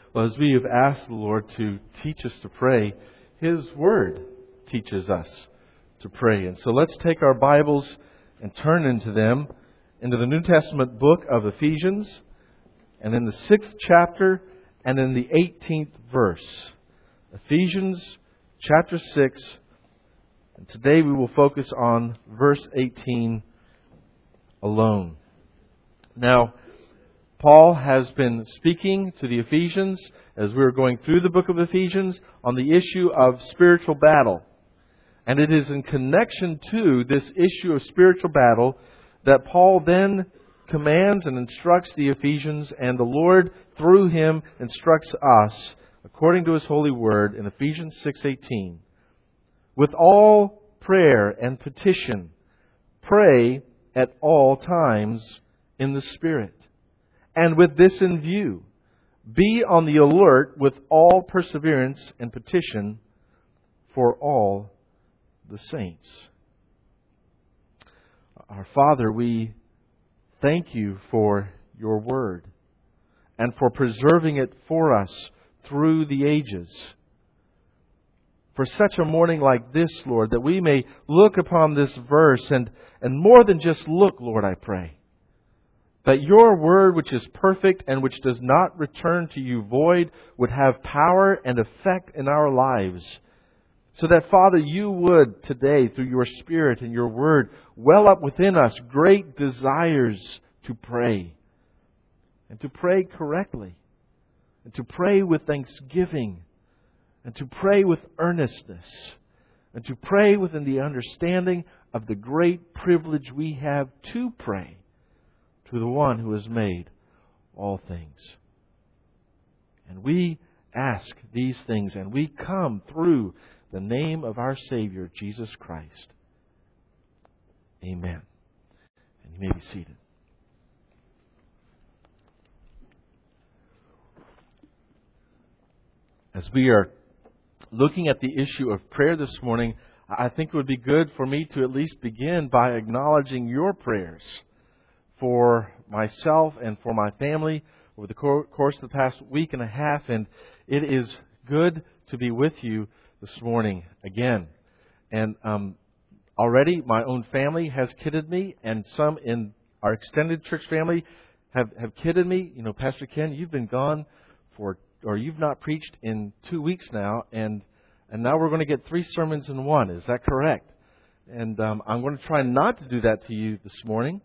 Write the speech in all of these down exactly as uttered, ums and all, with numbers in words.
Well, as we have asked the Lord to teach us to pray, His Word teaches us to pray. And so let's take our Bibles and turn into them, into the New Testament book of Ephesians, and in the sixth chapter and in the eighteenth verse. Ephesians chapter six, and today we will focus on verse eighteen alone. Now, Paul has been speaking to the Ephesians as we are going through the book of Ephesians on the issue of spiritual battle. And it is in connection to this issue of spiritual battle that Paul then commands and instructs the Ephesians, and the Lord through him instructs us according to His holy word in Ephesians six eighteen. With all prayer and petition, pray at all times in the Spirit. And with this in view, be on the alert with all perseverance and petition for all the saints. Our Father, we thank You for Your Word and for preserving it for us through the ages. For such a morning like this, Lord, that we may look upon this verse and, and more than just look, Lord, I pray, that Your Word, which is perfect and which does not return to You void, would have power and effect in our lives. So that, Father, You would today, through Your Spirit and Your Word, well up within us great desires to pray. And to pray correctly. And to pray with thanksgiving. And to pray with earnestness. And to pray within the understanding of the great privilege we have to pray to the One who has made all things. And we ask these things, and we come through the name of our Savior, Jesus Christ. Amen. And you may be seated. As we are looking at the issue of prayer this morning, I think it would be good for me to at least begin by acknowledging your prayers for myself and for my family over the course of the past week and a half. And it is good to be with you this morning again. And um, already my own family has kidded me, and some in our extended church family have, have kidded me. You know, Pastor Ken, you've been gone for, or you've not preached in two weeks now, and and now we're going to get three sermons in one. Is that correct? And um, I'm going to try not to do that to you this morning.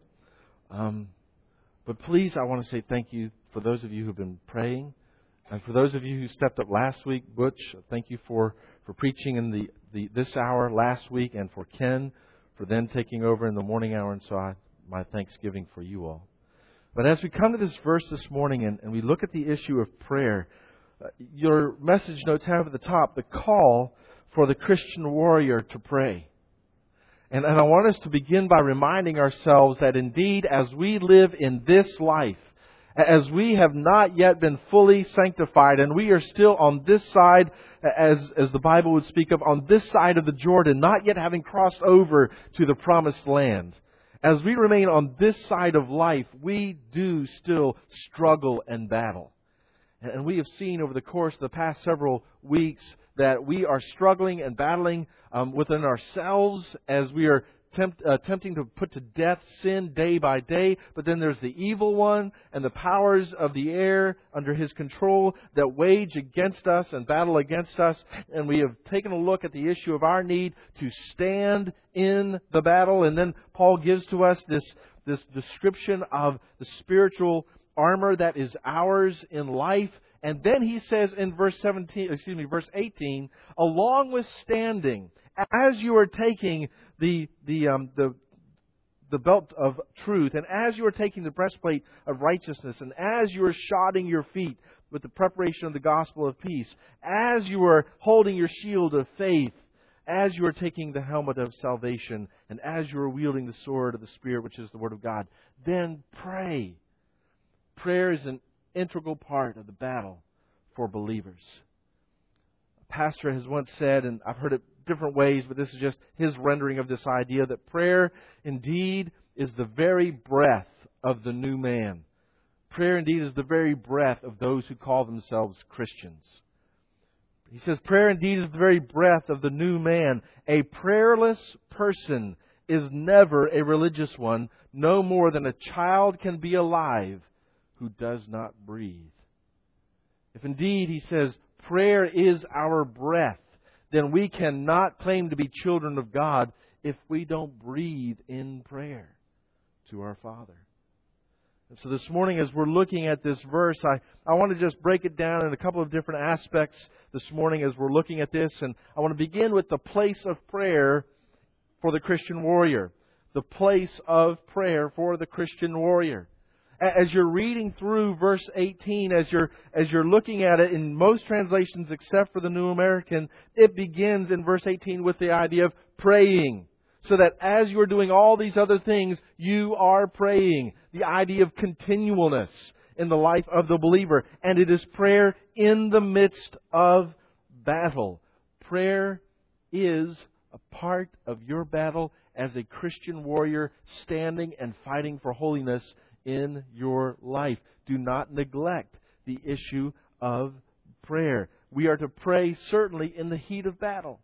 Um, but please, I want to say thank you for those of you who've been praying. And for those of you who stepped up last week, Butch, thank you for, for preaching in the, the this hour last week, and for Ken for then taking over in the morning hour. And so I, my thanksgiving for you all. But as we come to this verse this morning and, and we look at the issue of prayer, uh, your message notes have at the top the call for the Christian warrior to pray. And, and I want us to begin by reminding ourselves that indeed, as we live in this life, as we have not yet been fully sanctified, and we are still on this side, as, as the Bible would speak of, on this side of the Jordan, not yet having crossed over to the promised land. As we remain on this side of life, we do still struggle and battle. And we have seen over the course of the past several weeks that we are struggling and battling um, within ourselves as we are tempt, uh, attempting to put to death sin day by day. But then there's the evil one and the powers of the air under his control that wage against us and battle against us. And we have taken a look at the issue of our need to stand in the battle. And then Paul gives to us this, this description of the spiritual armor that is ours in life. And then he says in verse seventeen, excuse me, verse eighteen, along with standing, as you are taking the the um, the the belt of truth, and as you are taking the breastplate of righteousness, and as you are shodding your feet with the preparation of the gospel of peace, as you are holding your shield of faith, as you are taking the helmet of salvation, and as you are wielding the sword of the Spirit, which is the Word of God, then pray. Prayer is an integral part of the battle for believers. A pastor has once said, and I've heard it different ways, but this is just his rendering of this idea, that prayer indeed is the very breath of the new man. prayer indeed is the very breath of those who call themselves Christians. He says, prayer indeed is the very breath of the new man. A prayerless person is never a religious one, no more than a child can be alive who does not breathe. If indeed, he says, prayer is our breath, then we cannot claim to be children of God if we don't breathe in prayer to our Father. And so this morning, as we're looking at this verse, I, I want to just break it down in a couple of different aspects this morning as we're looking at this. And I want to begin with the place of prayer for the Christian warrior. The place of prayer for the Christian warrior. As you're reading through verse eighteen, as you're as you're looking at it in most translations except for the New American, it begins in verse eighteen with the idea of praying. So that as you're doing all these other things, you are praying. The idea of continualness in the life of the believer. And it is prayer in the midst of battle. Prayer is a part of your battle as a Christian warrior standing and fighting for holiness in your life. Do not neglect the issue of prayer. We are to pray certainly in the heat of battle.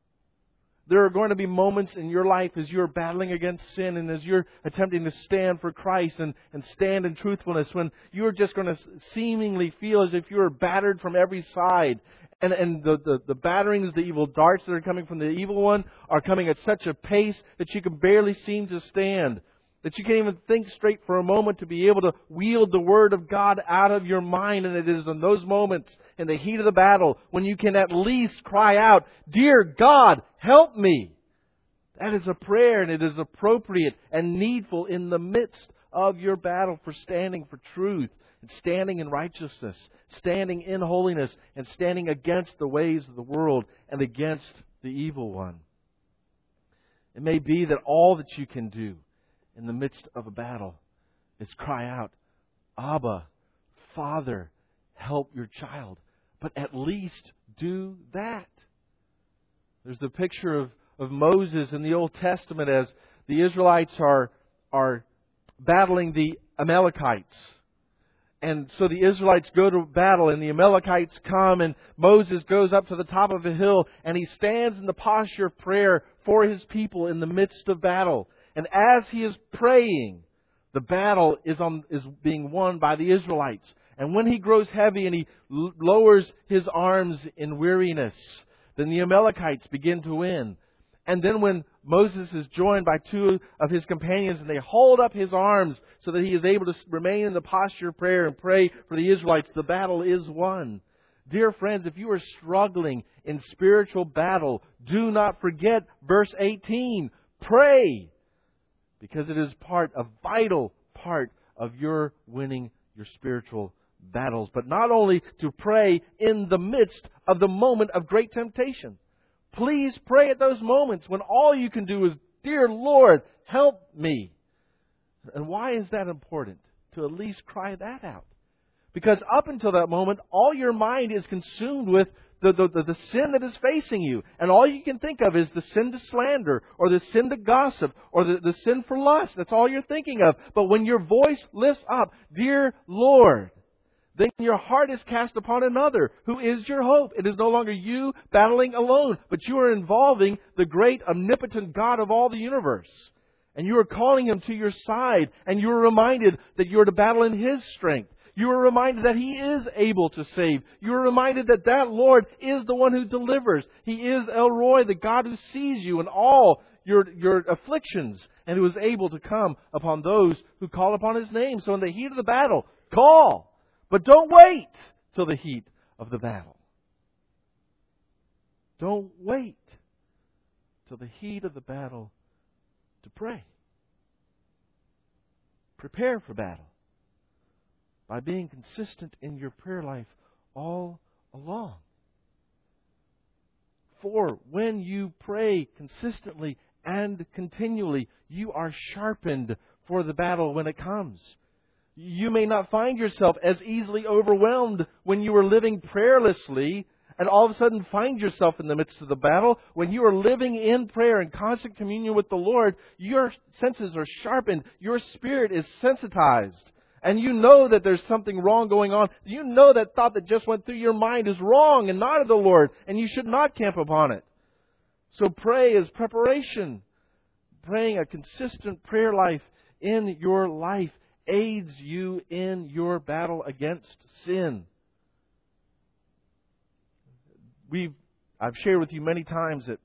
There are going to be moments in your life as you're battling against sin and as you're attempting to stand for Christ and, and stand in truthfulness when you're just going to seemingly feel as if you're battered from every side. And, and the, the, the batterings, the evil darts that are coming from the evil one are coming at such a pace that you can barely seem to stand. That you can't even think straight for a moment to be able to wield the Word of God out of your mind. And it is in those moments, in the heat of the battle, when you can at least cry out, "Dear God, help me!" That is a prayer, and it is appropriate and needful in the midst of your battle for standing for truth, and standing in righteousness, standing in holiness, and standing against the ways of the world and against the evil one. It may be that all that you can do in the midst of a battle is cry out, "Abba, Father, help your child." But at least do that. There's the picture of, of Moses in the Old Testament as the Israelites are, are battling the Amalekites. And so the Israelites go to battle and the Amalekites come and Moses goes up to the top of a hill and he stands in the posture of prayer for his people in the midst of battle. And as he is praying, the battle is on is being won by the Israelites. And when he grows heavy and he l- lowers his arms in weariness, then the Amalekites begin to win. And then when Moses is joined by two of his companions and they hold up his arms so that he is able to remain in the posture of prayer and pray for the Israelites, the battle is won. Dear friends, if you are struggling in spiritual battle, do not forget verse eighteen. Pray! Because it is part, a vital part of your winning your spiritual battles. But not only to pray in the midst of the moment of great temptation. Please pray at those moments when all you can do is, "Dear Lord, help me." And why is that important? To at least cry that out. Because up until that moment, all your mind is consumed with The, the, the, the sin that is facing you. And all you can think of is the sin to slander, or the sin to gossip, or the, the sin for lust. That's all you're thinking of. But when your voice lifts up, "Dear Lord," then your heart is cast upon another who is your hope. It is no longer you battling alone, but you are involving the great omnipotent God of all the universe. And you are calling Him to your side, and you are reminded that you are to battle in His strength. You are reminded that He is able to save. You are reminded that that Lord is the one who delivers. He is El Roi, the God who sees you in all your, your afflictions and who is able to come upon those who call upon His name. So in the heat of the battle, call. But don't wait till the heat of the battle. Don't wait till the heat of the battle to pray. Prepare for battle by being consistent in your prayer life all along. For when you pray consistently and continually, you are sharpened for the battle when it comes. You may not find yourself as easily overwhelmed when you are living prayerlessly and all of a sudden find yourself in the midst of the battle. When you are living in prayer and constant communion with the Lord, your senses are sharpened. Your spirit is sensitized. and you know that there's something wrong going on, you know that thought that just went through your mind is wrong and not of the Lord, and you should not camp upon it. So pray as preparation. Praying a consistent prayer life in your life aids you in your battle against sin. We've I've shared with you many times that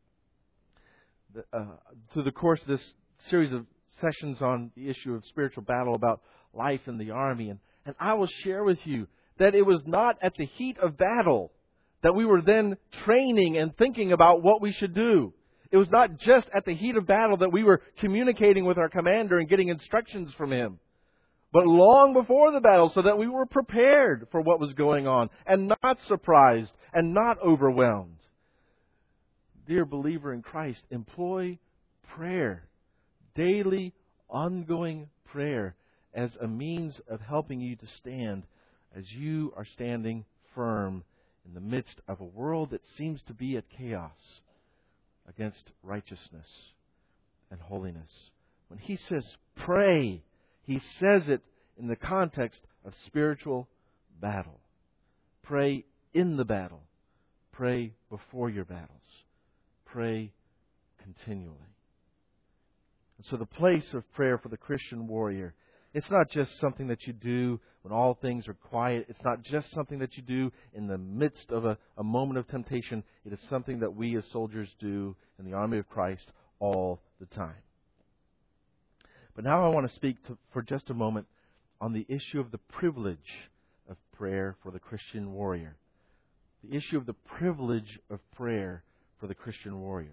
uh, through the course of this series of sessions on the issue of spiritual battle about life in the army, and, and I will share with you that it was not at the heat of battle that we were then training and thinking about what we should do. It was not just at the heat of battle that we were communicating with our commander and getting instructions from him, but long before the battle, so that we were prepared for what was going on and not surprised and not overwhelmed. Dear believer in Christ, employ prayer, daily, ongoing prayer, as a means of helping you to stand as you are standing firm in the midst of a world that seems to be at chaos against righteousness and holiness. When he says pray, he says it in the context of spiritual battle. Pray in the battle. Pray before your battles. Pray continually. And so the place of prayer for the Christian warrior, it's not just something that you do when all things are quiet. It's not just something that you do in the midst of a, a moment of temptation. It is something that we as soldiers do in the army of Christ all the time. But now I want to speak to, for just a moment on the issue of the privilege of prayer for the Christian warrior. The issue of the privilege of prayer for the Christian warrior.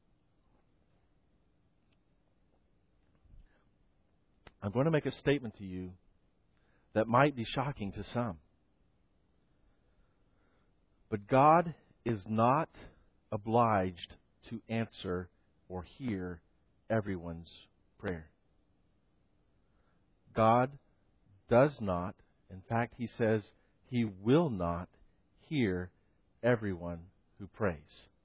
I'm going to make a statement to you that might be shocking to some. But God is not obliged to answer or hear everyone's prayer. God does not, in fact, He says He will not hear everyone who prays.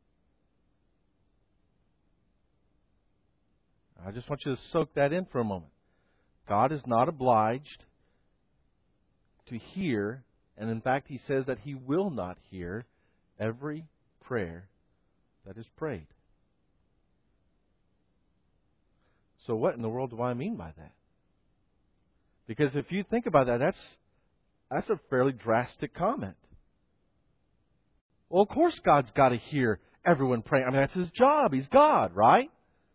I just want you to soak that in for a moment. God is not obliged to hear, and in fact, He says that He will not hear every prayer that is prayed. So what in the world do I mean by that? Because if you think about that, that's that's a fairly drastic comment. Well, of course God's got to hear everyone praying. I mean, that's His job. He's God, right?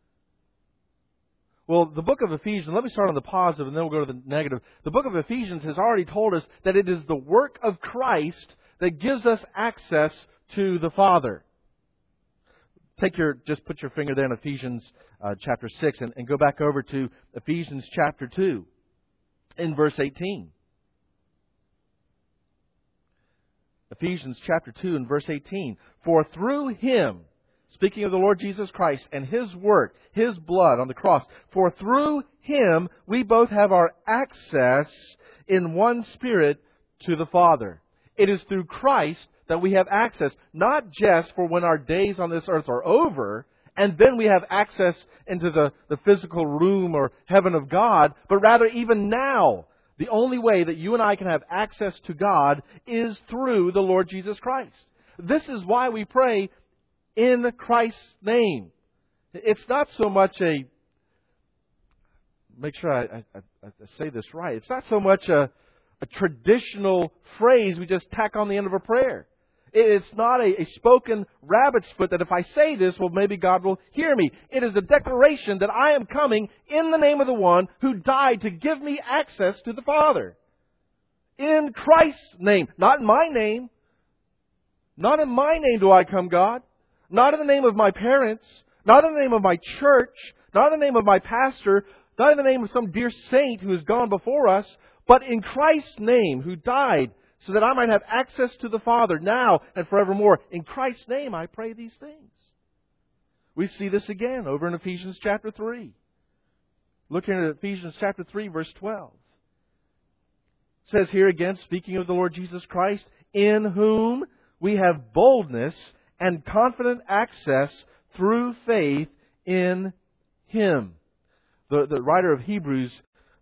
Well, the book of Ephesians, let me start on the positive and then we'll go to the negative. The book of Ephesians has already told us that it is the work of Christ that gives us access to the Father. Take your, just put your finger there in Ephesians uh, chapter six and, and go back over to Ephesians chapter two in verse eighteen. Ephesians chapter two and verse eighteen. For through Him, speaking of the Lord Jesus Christ and His work, His blood on the cross, for through Him we both have our access in one Spirit to the Father. It is through Christ that we have access, not just for when our days on this earth are over, and then we have access into the, the physical room or heaven of God, but rather even now. The only way that you and I can have access to God is through the Lord Jesus Christ. This is why we pray in Christ's name. It's not so much a, make sure I, I, I say this right, it's not so much a, a traditional phrase we just tack on the end of a prayer. It's not a, a spoken rabbit's foot that if I say this, well, maybe God will hear me. It is a declaration that I am coming in the name of the one who died to give me access to the Father. In Christ's name. Not in my name. Not in my name do I come, God. Not in the name of my parents. Not in the name of my church. Not in the name of my pastor. Not in the name of some dear saint who has gone before us. But in Christ's name who died so that I might have access to the Father now and forevermore. In Christ's name I pray these things. We see this again over in Ephesians chapter three. Looking at Ephesians chapter three, verse twelve. It says here again, speaking of the Lord Jesus Christ, in whom we have boldness and confident access through faith in Him. The, the writer of Hebrews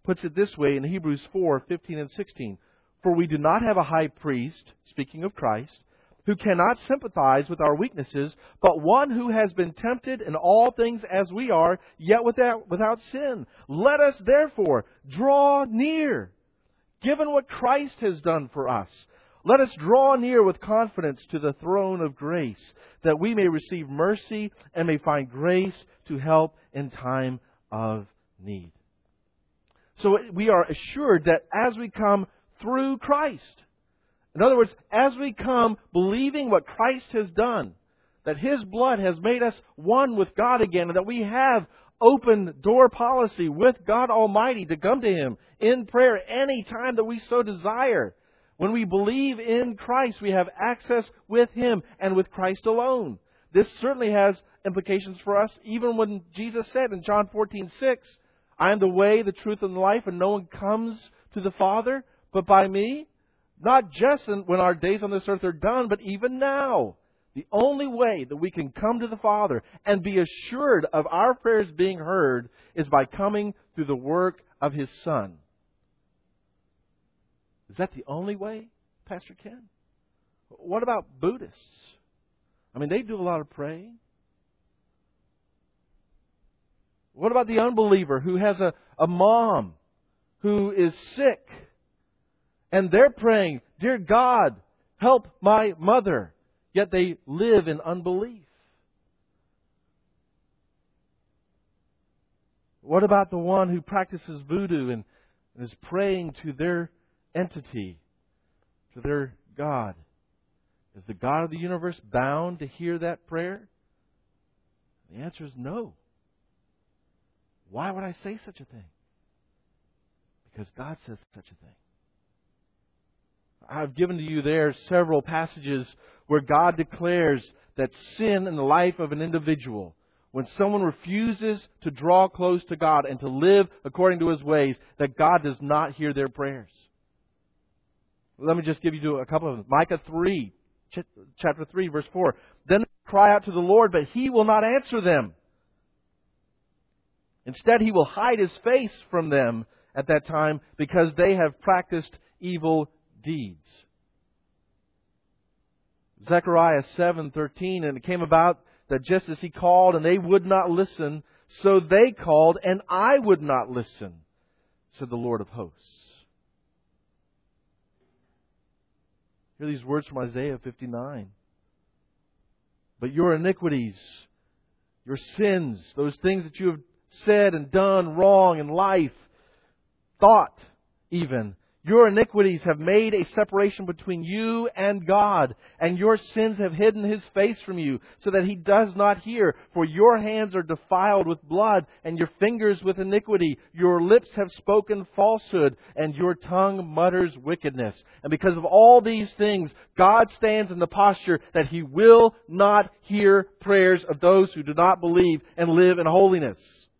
puts it this way in Hebrews four fifteen and sixteen. For we do not have a high priest, speaking of Christ, who cannot sympathize with our weaknesses, but one who has been tempted in all things as we are, yet without, without sin. Let us therefore draw near, given what Christ has done for us. Let us draw near with confidence to the throne of grace, that we may receive mercy and may find grace to help in time of need. So we are assured that as we come through Christ, in other words, as we come believing what Christ has done, that His blood has made us one with God again, and that we have open door policy with God Almighty to come to Him in prayer any time that we so desire. When we believe in Christ, we have access with Him and with Christ alone. This certainly has implications for us, even when Jesus said in John fourteen six, I am the way, the truth, and the life, and no one comes to the Father but by me. Not just when our days on this earth are done, but even now. The only way that we can come to the Father and be assured of our prayers being heard is by coming through the work of His Son. Is that the only way, Pastor Ken? What about Buddhists? I mean, they do a lot of praying. What about the unbeliever who has a, a mom who is sick? And they're praying, Dear God, help my mother. Yet they live in unbelief. What about the one who practices voodoo and is praying to their entity, to their God? Is the God of the universe bound to hear that prayer? The answer is no. Why would I say such a thing? Because God says such a thing. I've given to you there several passages where God declares that sin in the life of an individual, when someone refuses to draw close to God and to live according to His ways, that God does not hear their prayers. Let me just give you a couple of them. Micah three, chapter three, verse four. Then they cry out to the Lord, but He will not answer them. Instead, He will hide His face from them at that time because they have practiced evil deeds. Zechariah seven thirteen, and it came about that just as He called and they would not listen, so they called and I would not listen, said the Lord of hosts. Hear these words from Isaiah fifty-nine. But your iniquities, your sins, those things that you have said and done wrong in life, thought even, your iniquities have made a separation between you and God, and your sins have hidden His face from you, so that He does not hear. For your hands are defiled with blood, and your fingers with iniquity. Your lips have spoken falsehood, and your tongue mutters wickedness. And because of all these things, God stands in the posture that He will not hear prayers of those who do not believe and live in holiness.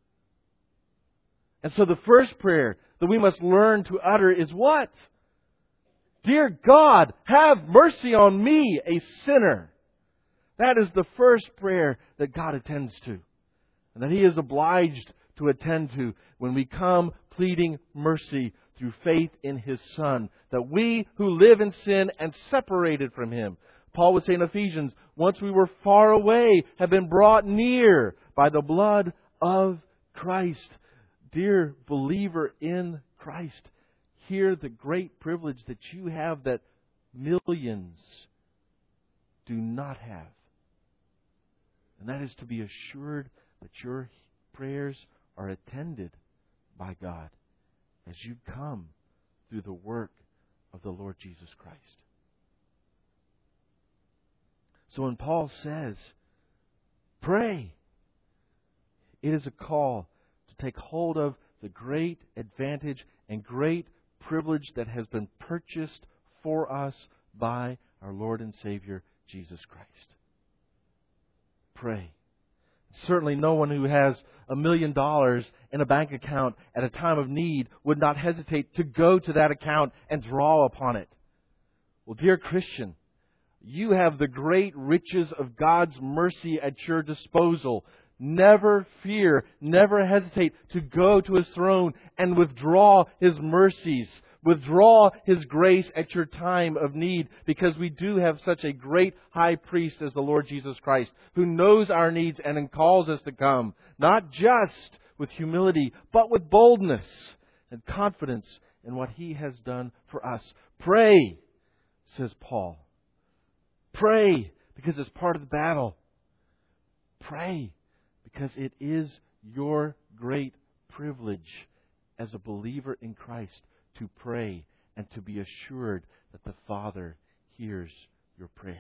And so the first prayer that we must learn to utter is what? Dear God, have mercy on me, a sinner. That is the first prayer that God attends to, and that He is obliged to attend to when we come pleading mercy through faith in His Son, that we who live in sin and separated from Him, Paul would say in Ephesians, once we were far away, have been brought near by the blood of Christ. Dear believer in Christ, hear the great privilege that you have that millions do not have. And that is to be assured that your prayers are attended by God as you come through the work of the Lord Jesus Christ. So when Paul says, pray, it is a call to take hold of the great advantage and great privilege that has been purchased for us by our Lord and Savior, Jesus Christ. Pray. Certainly no one who has a million dollars in a bank account at a time of need would not hesitate to go to that account and draw upon it. Well, dear Christian, you have the great riches of God's mercy at your disposal. Never fear, never hesitate to go to His throne and withdraw His mercies, withdraw His grace at your time of need, because we do have such a great high priest as the Lord Jesus Christ, who knows our needs and calls us to come, not just with humility, but with boldness and confidence in what He has done for us. Pray, says Paul. Pray, because it's part of the battle. Pray, because it is your great privilege as a believer in Christ to pray and to be assured that the Father hears your prayers.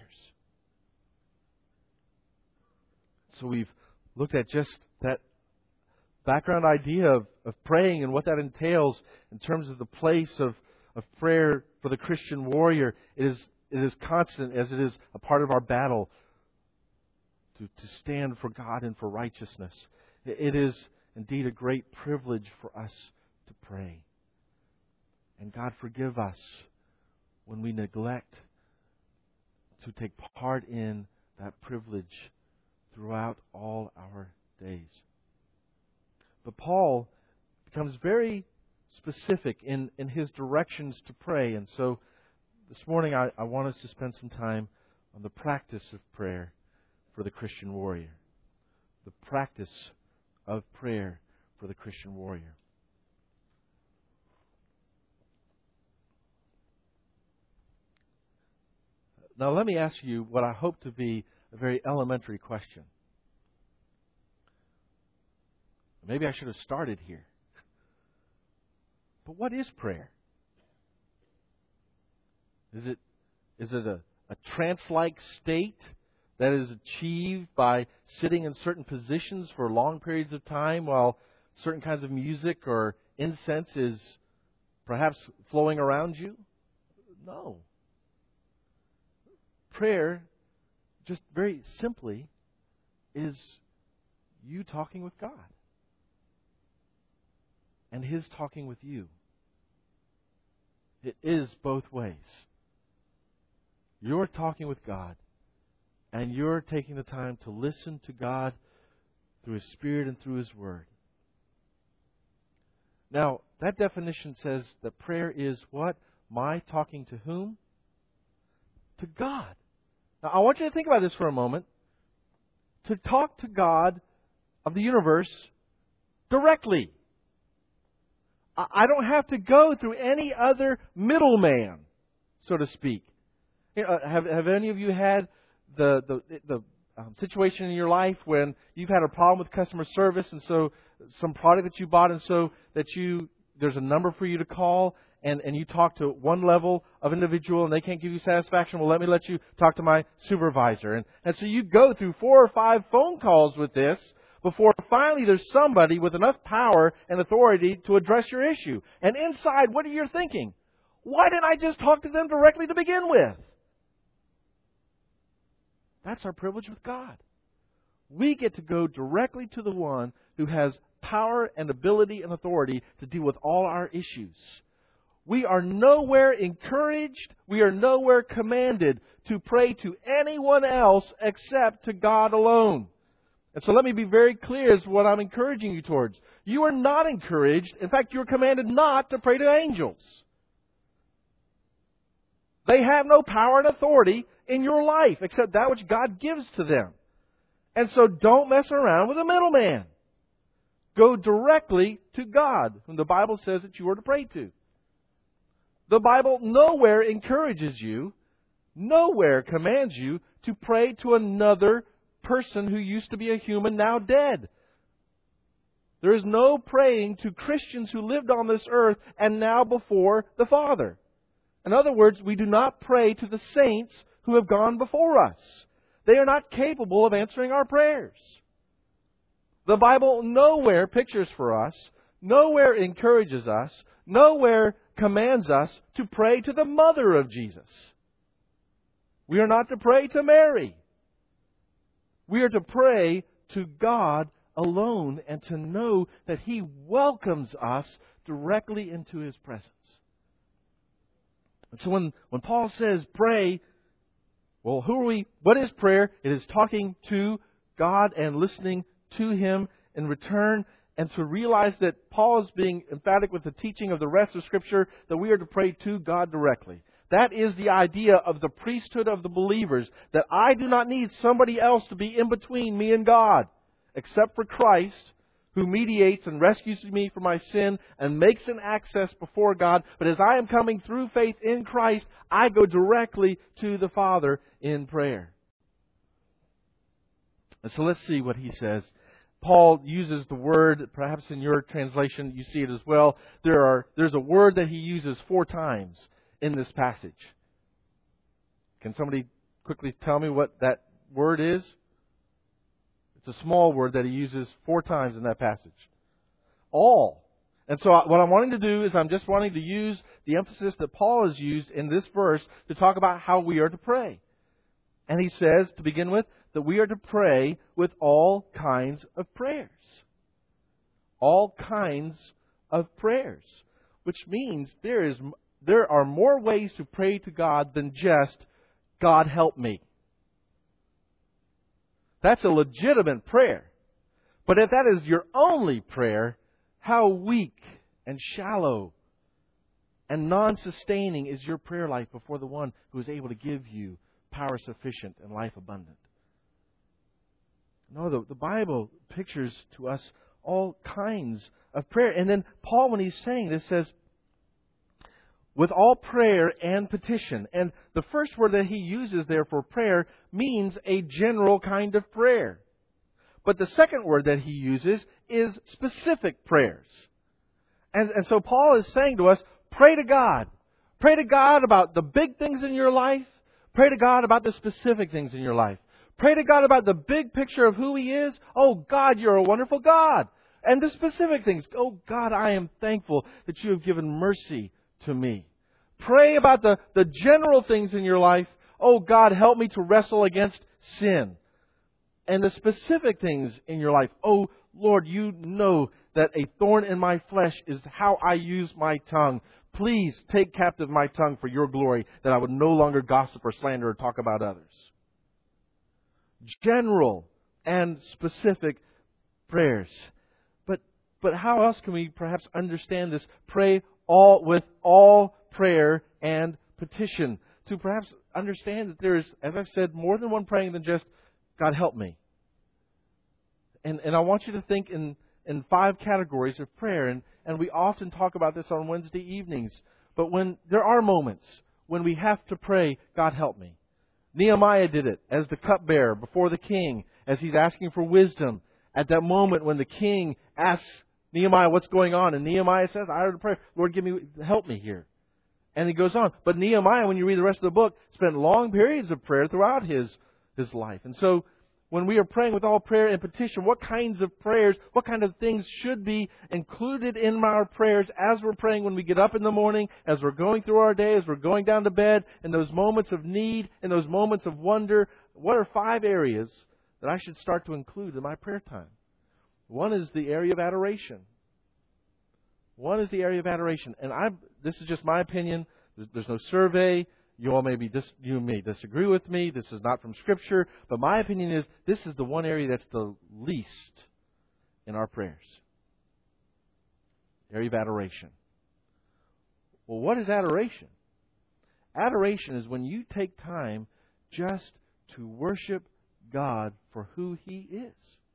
So we've looked at just that background idea of, of praying and what that entails in terms of the place of, of prayer for the Christian warrior. It is, it is constant as it is a part of our battle to, to stand for God and for righteousness. It is indeed a great privilege for us to pray. And God, forgive us when we neglect to take part in that privilege throughout all our days. But Paul becomes very specific in, in his directions to pray. And so this morning I, I want us to spend some time on the practice of prayer for the Christian warrior. The practice of prayer for the Christian warrior. Now let me ask you what I hope to be a very elementary question. Maybe I should have started here. But what is prayer? Is it is it a, a trance-like state that is achieved by sitting in certain positions for long periods of time while certain kinds of music or incense is perhaps flowing around you? No. Prayer, just very simply, is you talking with God. And His talking with you. It is both ways. You're talking with God, and you're taking the time to listen to God through His Spirit and through His Word. Now, that definition says that prayer is what? My talking to whom? To God. Now, I want you to think about this for a moment. To talk to God of the universe directly. I don't have to go through any other middleman, so to speak. You know, have have any of you had the the, the um, situation in your life when you've had a problem with customer service, and so some product that you bought, and so that you there's a number for you to call, and, and you talk to one level of individual, and they can't give you satisfaction. Well, let me let you talk to my supervisor, and and so you go through four or five phone calls with this before finally there's somebody with enough power and authority to address your issue. And inside, what are you thinking? Why didn't I just talk to them directly to begin with? That's our privilege with God. We get to go directly to the one who has power and ability and authority to deal with all our issues. We are nowhere encouraged, we are nowhere commanded to pray to anyone else except to God alone. And so let me be very clear as to what I'm encouraging you towards. You are not encouraged. In fact, you're commanded not to pray to angels. They have no power and authority in your life except that which God gives to them. And so don't mess around with a middleman. Go directly to God, whom the Bible says that you are to pray to. The Bible nowhere encourages you, nowhere commands you to pray to another person who used to be a human, now dead. There is no praying to Christians who lived on this earth and now before the Father. In other words, we do not pray to the saints who have gone before us. They are not capable of answering our prayers. The Bible nowhere pictures for us, nowhere encourages us, nowhere commands us to pray to the mother of Jesus. We are not to pray to Mary. We are to pray to God alone and to know that He welcomes us directly into His presence. And so when, when Paul says pray, well, who are we? What is prayer? It is talking to God and listening to Him in return, and to realize that Paul is being emphatic with the teaching of the rest of Scripture, that we are to pray to God directly. That is the idea of the priesthood of the believers, that I do not need somebody else to be in between me and God, except for Christ, who mediates and rescues me from my sin and makes an access before God. But as I am coming through faith in Christ, I go directly to the Father in prayer. And so let's see what he says. Paul uses the word, perhaps in your translation you see it as well. There are there's a word that he uses four times in this passage. Can somebody quickly tell me what that word is? It's a small word that he uses four times in that passage. All. And so what I'm wanting to do is I'm just wanting to use the emphasis that Paul has used in this verse to talk about how we are to pray. And he says, to begin with, that we are to pray with all kinds of prayers. All kinds of prayers. Which means there is there are more ways to pray to God than just, God help me. That's a legitimate prayer. But if that is your only prayer, how weak and shallow and non-sustaining is your prayer life before the one who is able to give you power sufficient and life abundant. No, the, the Bible pictures to us all kinds of prayer. And then Paul, when he's saying this, says, with all prayer and petition. And the first word that he uses there for prayer means a general kind of prayer. But the second word that he uses is specific prayers. And, and so Paul is saying to us, pray to God. Pray to God about the big things in your life. Pray to God about the specific things in your life. Pray to God about the big picture of who He is. Oh, God, you're a wonderful God. And the specific things. Oh, God, I am thankful that you have given mercy to me. Pray about the, the general things in your life. Oh, God, help me to wrestle against sin. And the specific things in your life. Oh, Lord, you know that a thorn in my flesh is how I use my tongue. Please take captive my tongue for your glory, that I would no longer gossip or slander or talk about others. General and specific prayers. But but how else can we perhaps understand this? Pray all with all prayer and petition. To perhaps understand that there is, as I've said, more than one praying than just, God help me. And and I want you to think in, in five categories of prayer. And, and we often talk about this on Wednesday evenings. But when there are moments when we have to pray, God help me. Nehemiah did it as the cupbearer before the king, as he's asking for wisdom. At that moment when the king asks Nehemiah what's going on, and Nehemiah says, I heard a prayer, Lord, give me, help me here. And he goes on. But Nehemiah, when you read the rest of the book, spent long periods of prayer throughout his, his life. And so when we are praying with all prayer and petition, what kinds of prayers, what kind of things should be included in our prayers as we're praying when we get up in the morning, as we're going through our day, as we're going down to bed, in those moments of need, in those moments of wonder? What are five areas that I should start to include in my prayer time? One is the area of adoration. One is the area of adoration. And I, this is just my opinion. There's, there's no survey. You all may be dis, you may disagree with me. This is not from Scripture. But my opinion is this is the one area that's the least in our prayers. Area of adoration. Well, what is adoration? Adoration is when you take time just to worship God for who He is.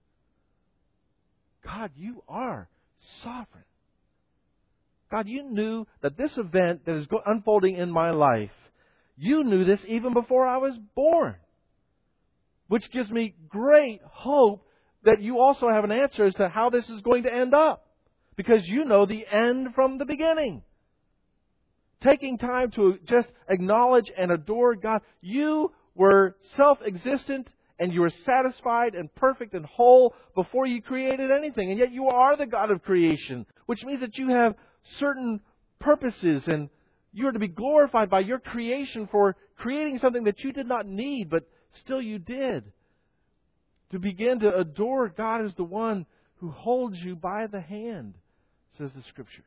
God, you are sovereign. God, you knew that this event that is unfolding in my life, you knew this even before I was born. Which gives me great hope that you also have an answer as to how this is going to end up. Because you know the end from the beginning. Taking time to just acknowledge and adore God. You were self-existent and you were satisfied and perfect and whole before you created anything. And yet you are the God of creation. Which means that you have certain purposes and you are to be glorified by your creation for creating something that you did not need, but still you did. To begin to adore God as the one who holds you by the hand, says the Scriptures.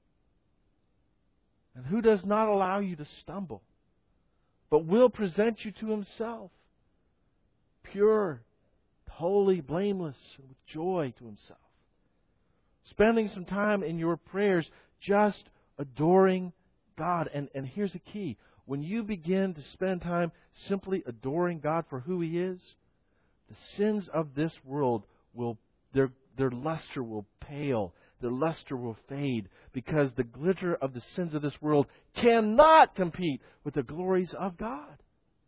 And who does not allow you to stumble, but will present you to Himself. Pure, holy, blameless, and with joy to Himself. Spending some time in your prayers just adoring God. And, and here's the key. When you begin to spend time simply adoring God for who He is, the sins of this world will, their, their luster will pale. Their luster will fade because the glitter of the sins of this world cannot compete with the glories of God.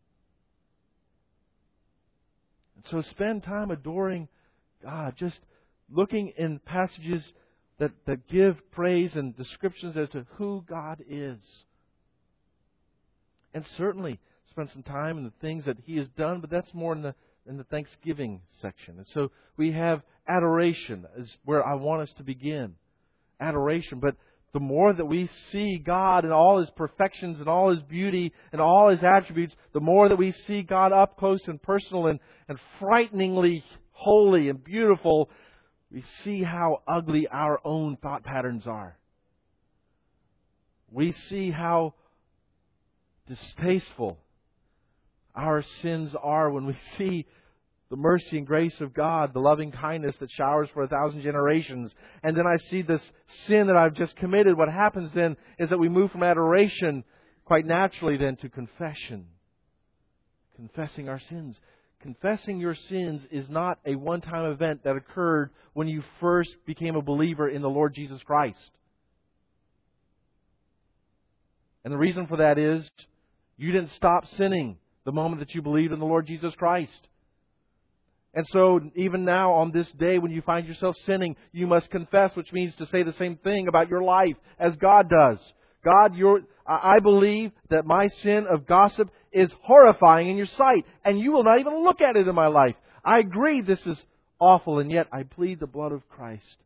And so spend time adoring God, just looking in passages that, that give praise and descriptions as to who God is. And certainly spend some time in the things that He has done, but that's more in the in the Thanksgiving section. And so we have adoration is where I want us to begin. Adoration. But the more that we see God and all His perfections and all His beauty and all His attributes, the more that we see God up close and personal and, and frighteningly holy and beautiful, we see how ugly our own thought patterns are. We see how distasteful our sins are when we see the mercy and grace of God, the loving kindness that showers for a thousand generations. And then I see this sin that I've just committed. What happens then is that we move from adoration quite naturally then to confession. Confessing our sins. Confessing your sins is not a one-time event that occurred when you first became a believer in the Lord Jesus Christ. And the reason for that is you didn't stop sinning the moment that you believed in the Lord Jesus Christ. And so even now on this day when you find yourself sinning, you must confess, which means to say the same thing about your life as God does. God, you're, I believe that my sin of gossip is horrifying in your sight, and you will not even look at it in my life. I agree this is awful, and yet I plead the blood of Christ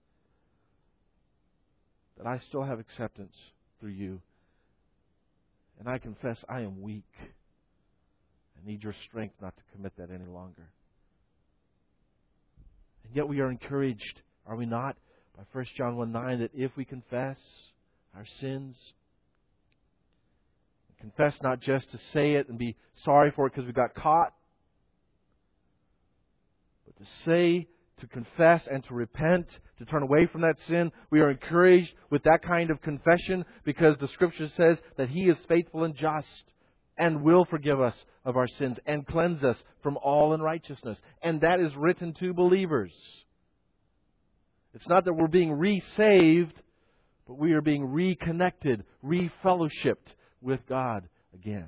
that I still have acceptance through you. And I confess I am weak. I need your strength not to commit that any longer. And yet we are encouraged, are we not, by First John one nine, that if we confess our sins, confess not just to say it and be sorry for it because we got caught, but to say, to confess and to repent, to turn away from that sin. We are encouraged with that kind of confession because the Scripture says that He is faithful and just and will forgive us of our sins and cleanse us from all unrighteousness. And that is written to believers. It's not that we're being re-saved, but we are being reconnected, re-fellowshipped with God again.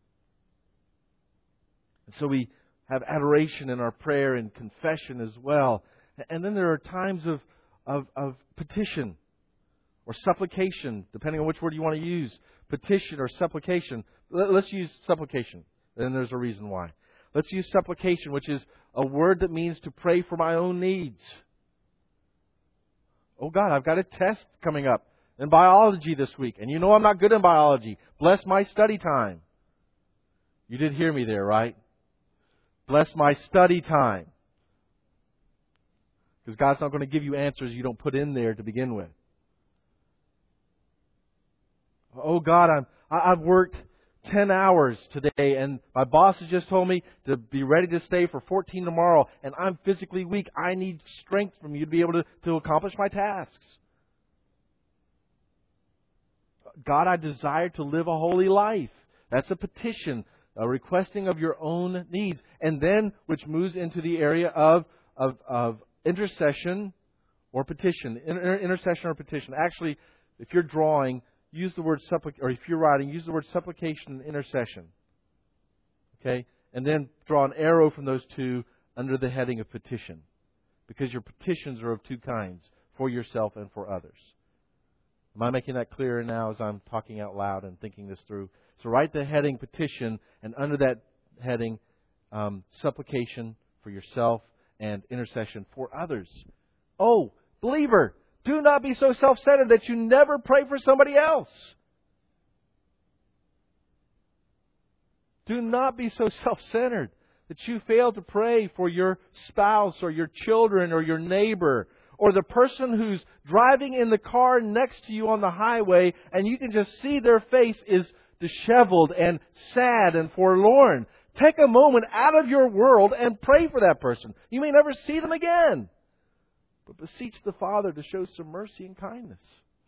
And so we have adoration in our prayer and confession as well. And then there are times of, of, of petition or supplication, depending on which word you want to use. Petition or supplication. Let's use supplication. And there's a reason why. Let's use supplication, which is a word that means to pray for my own needs. Oh God, I've got a test coming up in biology this week. And you know I'm not good in biology. Bless my study time. You did hear me there, right? Bless my study time. Because God's not going to give you answers you don't put in there to begin with. Oh God, I'm, I've worked ten hours today and my boss has just told me to be ready to stay for fourteen tomorrow and I'm physically weak. I need strength from you to be able to, to accomplish my tasks. God, I desire to live a holy life. That's a petition, a requesting of your own needs. And then, which moves into the area of, of, of intercession or petition. Inter- intercession or petition. Actually, if you're drawing, use the word supplic- or if you're writing, use the word supplication and intercession. Okay? And then draw an arrow from those two under the heading of petition. Because your petitions are of two kinds, for yourself and for others. Am I making that clearer now as I'm talking out loud and thinking this through? So write the heading petition, and under that heading, um, supplication for yourself and intercession for others. Oh, believer, do not be so self-centered that you never pray for somebody else. Do not be so self-centered that you fail to pray for your spouse or your children or your neighbor or the person who's driving in the car next to you on the highway and you can just see their face is disheveled and sad and forlorn. Take a moment out of your world and pray for that person. You may never see them again. But beseech the Father to show some mercy and kindness.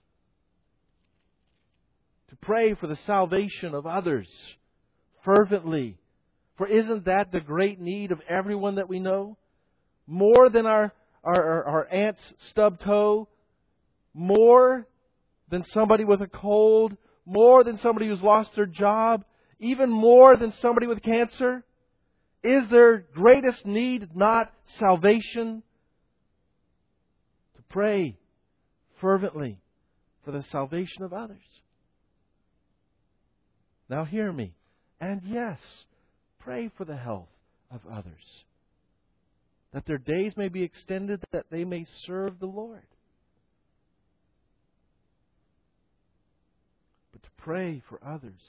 To pray for the salvation of others fervently. For isn't that the great need of everyone that we know? More than our, our, our, our aunt's stub toe. More than somebody with a cold. More than somebody who's lost their job. Even more than somebody with cancer. Is their greatest need not salvation? To pray fervently for the salvation of others. Now hear me. And yes, pray for the health of others. That their days may be extended, that they may serve the Lord. But to pray for others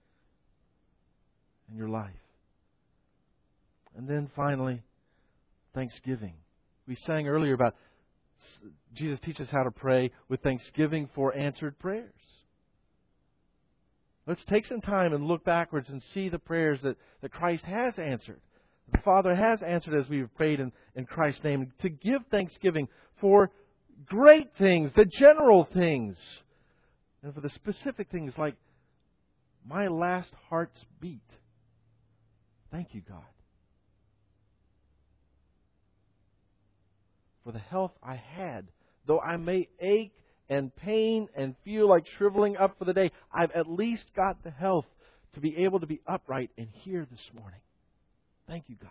in your life. And then finally, thanksgiving. We sang earlier about Jesus teaches us how to pray with thanksgiving for answered prayers. Let's take some time and look backwards and see the prayers that, that Christ has answered. The Father has answered as we've prayed in, in Christ's name. To give thanksgiving for great things, the general things, and for the specific things like my last heart's beat. Thank you, God. For the health I had, though I may ache and pain and feel like shriveling up for the day, I've at least got the health to be able to be upright and here this morning. Thank you, God.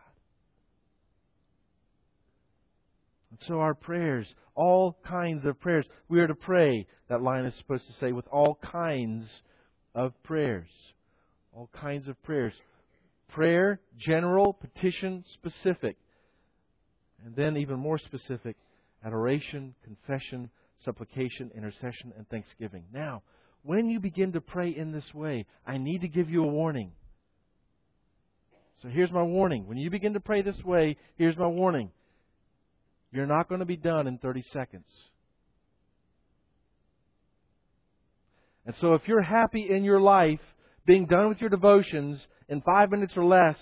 And so our prayers, all kinds of prayers, we are to pray, that line is supposed to say, with all kinds of prayers. All kinds of prayers. Prayer, general, petition, specific. And then even more specific, adoration, confession, supplication, intercession, and thanksgiving. Now, when you begin to pray in this way, I need to give you a warning. So here's my warning. When you begin to pray this way, here's my warning. You're not going to be done in thirty seconds. And so if you're happy in your life being done with your devotions in five minutes or less,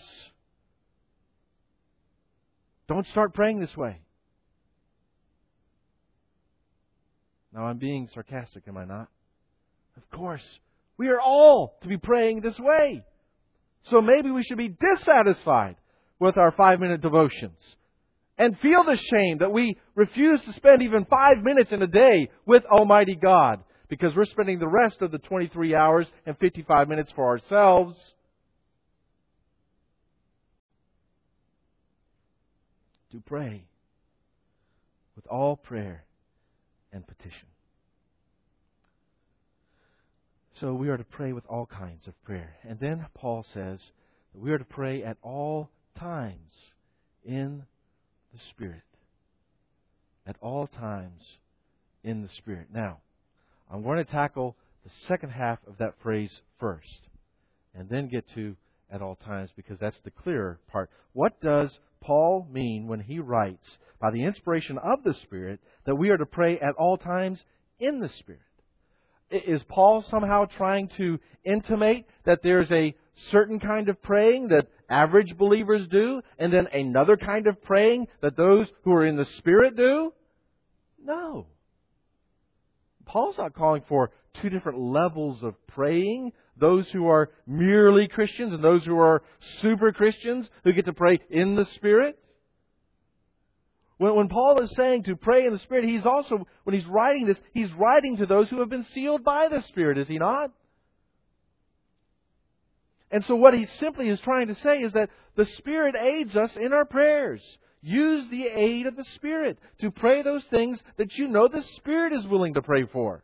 don't start praying this way. Now, I'm being sarcastic, am I not? Of course. We are all to be praying this way. So maybe we should be dissatisfied with our five-minute devotions and feel the shame that we refuse to spend even five minutes in a day with Almighty God because we're spending the rest of the twenty-three hours and fifty-five minutes for ourselves. To pray with all prayer and petition. So we are to pray with all kinds of prayer. And then Paul says that we are to pray at all times in the Spirit. At all times in the Spirit. Now, I'm going to tackle the second half of that phrase first. And then get to at all times because that's the clearer part. What does Paul mean when he writes, by the inspiration of the Spirit, that we are to pray at all times in the Spirit? Is Paul somehow trying to intimate that there's a certain kind of praying that average believers do, and then another kind of praying that those who are in the Spirit do? No. Paul's not calling for two different levels of praying. Those who are merely Christians and those who are super Christians who get to pray in the Spirit. When, when Paul is saying to pray in the Spirit, he's also, when he's writing this, he's writing to those who have been sealed by the Spirit, is he not? And so what he simply is trying to say is that the Spirit aids us in our prayers. Use the aid of the Spirit to pray those things that you know the Spirit is willing to pray for.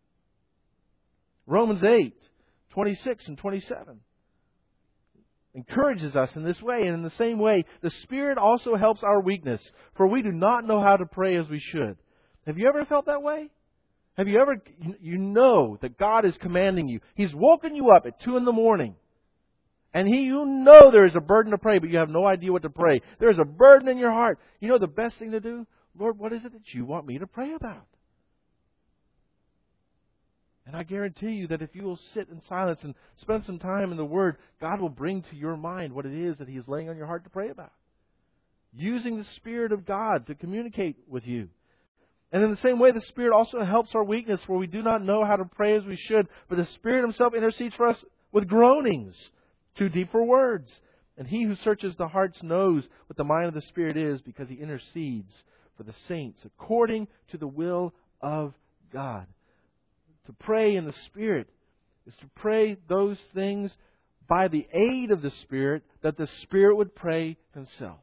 Romans eight, twenty-six and twenty-seven encourages us in this way. And in the same way, the Spirit also helps our weakness. For we do not know how to pray as we should. Have you ever felt that way? Have you ever, you know that God is commanding you. He's woken you up at two in the morning. And He, you know there is a burden to pray, but you have no idea what to pray. There is a burden in your heart. You know the best thing to do? Lord, what is it that you want me to pray about? And I guarantee you that if you will sit in silence and spend some time in the Word, God will bring to your mind what it is that He is laying on your heart to pray about. Using the Spirit of God to communicate with you. And in the same way, the Spirit also helps our weakness, where we do not know how to pray as we should, but the Spirit Himself intercedes for us with groanings too deep for words. And He who searches the hearts knows what the mind of the Spirit is, because He intercedes for the saints according to the will of God. To pray in the Spirit is to pray those things by the aid of the Spirit, that the Spirit would pray Himself.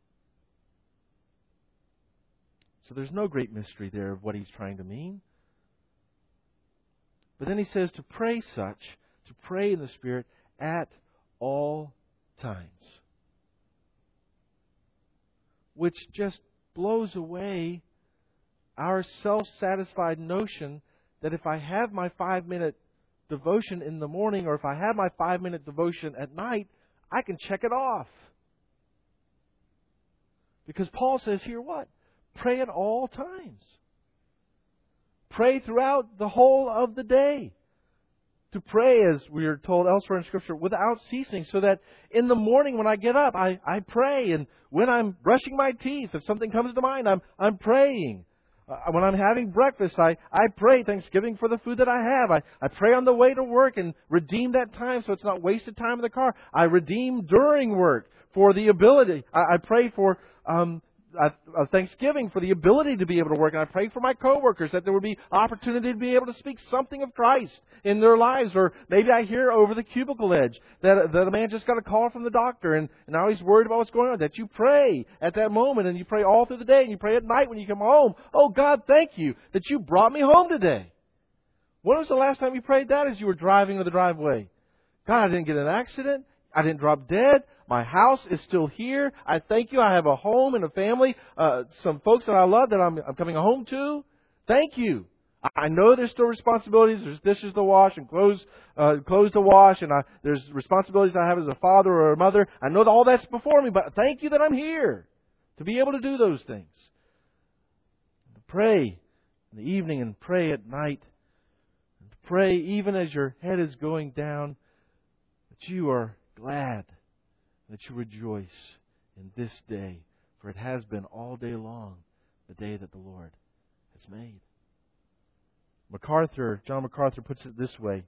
So there's no great mystery there of what He's trying to mean. But then He says to pray such, to pray in the Spirit at all times. Which just blows away our self-satisfied notion that if I have my five-minute devotion in the morning, or if I have my five-minute devotion at night, I can check it off. Because Paul says here what? Pray at all times. Pray throughout the whole of the day. To pray, as we are told elsewhere in Scripture, without ceasing, so that in the morning when I get up, I, I pray. And when I'm brushing my teeth, if something comes to mind, I'm, I'm praying. Uh, when I'm having breakfast, I, I pray thanksgiving for the food that I have. I, I pray on the way to work and redeem that time so it's not wasted time in the car. I redeem during work for the ability. I, I pray for um, uh, thanksgiving for the ability to be able to work. And I pray for my coworkers that there would be opportunity to be able to speak something of Christ in their lives. Or maybe I hear over the cubicle edge that, that a man just got a call from the doctor and, and now he's worried about what's going on. That you pray at that moment, and you pray all through the day, and you pray at night when you come home. Oh God, thank you that you brought me home today. When was the last time you prayed that as you were driving to the driveway? God, I didn't get in an accident. I didn't drop dead. My house is still here. I thank you. I have a home and a family, uh, some folks that I love that I'm, I'm coming home to. Thank you. I know there's still responsibilities. There's dishes to wash and clothes, uh, clothes to wash, and I, there's responsibilities I have as a father or a mother. I know that all that's before me, but thank you that I'm here to be able to do those things. To pray in the evening and pray at night. And to pray even as your head is going down, that you are glad, that you rejoice in this day, for it has been all day long the day that the Lord has made. MacArthur, John MacArthur puts it this way: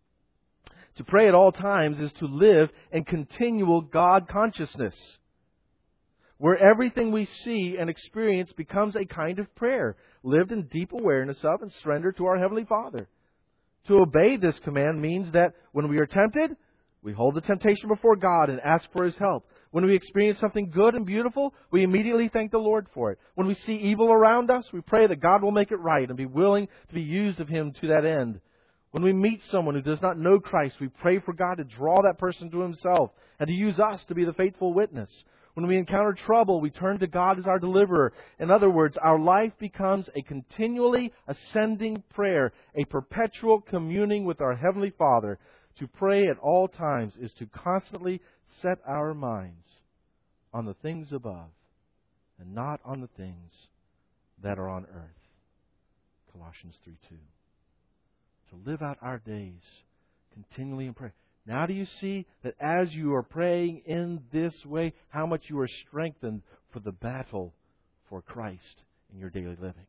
to pray at all times is to live in continual God consciousness, where everything we see and experience becomes a kind of prayer, lived in deep awareness of and surrender to our Heavenly Father. To obey this command means that when we are tempted, we hold the temptation before God and ask for His help. When we experience something good and beautiful, we immediately thank the Lord for it. When we see evil around us, we pray that God will make it right and be willing to be used of Him to that end. When we meet someone who does not know Christ, we pray for God to draw that person to Himself and to use us to be the faithful witness. When we encounter trouble, we turn to God as our deliverer. In other words, our life becomes a continually ascending prayer, a perpetual communing with our Heavenly Father. To pray at all times is to constantly set our minds on the things above and not on the things that are on earth. Colossians three two. To live out our days continually in prayer. Now do you see that as you are praying in this way, how much you are strengthened for the battle for Christ in your daily living?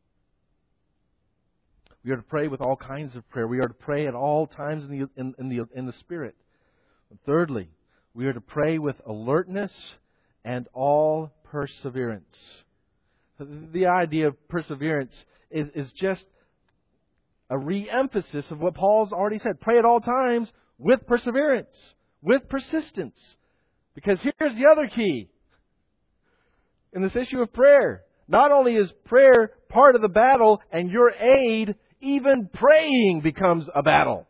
We are to pray with all kinds of prayer. We are to pray at all times in the, in, in the, in the Spirit. And thirdly, we are to pray with alertness and all perseverance. The idea of perseverance is, is just a re-emphasis of what Paul's already said. Pray at all times with perseverance, with persistence. Because here's the other key in this issue of prayer. Not only is prayer part of the battle and your aid, even praying becomes a battle.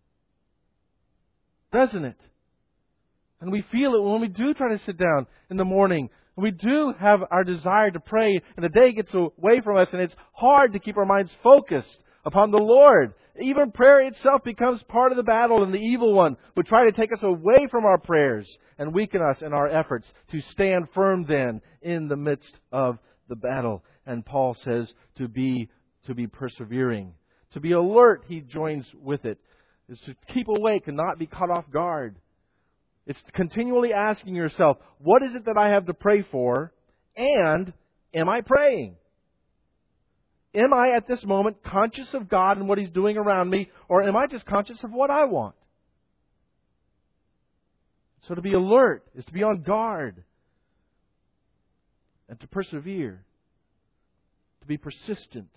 Doesn't it? And we feel it when we do try to sit down in the morning. We do have our desire to pray, and the day gets away from us, and it's hard to keep our minds focused upon the Lord. Even prayer itself becomes part of the battle, and the evil one would try to take us away from our prayers and weaken us in our efforts to stand firm then in the midst of the battle. And Paul says to be to be persevering, To be alert, he joins with it. It's to keep awake and not be caught off guard. It's continually asking yourself, what is it that I have to pray for? And am I praying? Am I at this moment conscious of God and what He's doing around me? Or am I just conscious of what I want? So to be alert is to be on guard. And to persevere. To be persistent.